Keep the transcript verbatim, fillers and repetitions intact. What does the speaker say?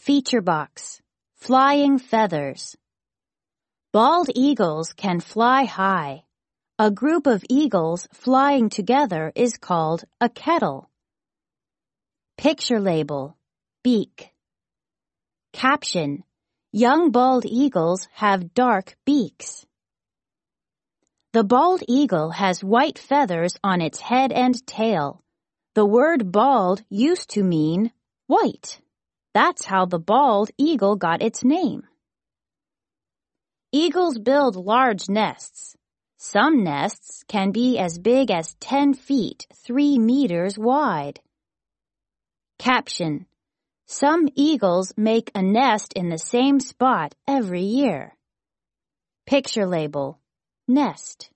Feature box. Flying feathers. Bald eagles can fly high. A group of eagles flying together is called a kettle. Picture label. Beak. Caption. Young bald eagles have dark beaks. The bald eagle has white feathers on its head and tail. The word bald used to mean white. That's how the bald eagle got its name. Eagles build large nests. Some nests can be as big as ten feet, three meters wide. Caption. Some eagles make a nest in the same spot every year. Picture label. Nest.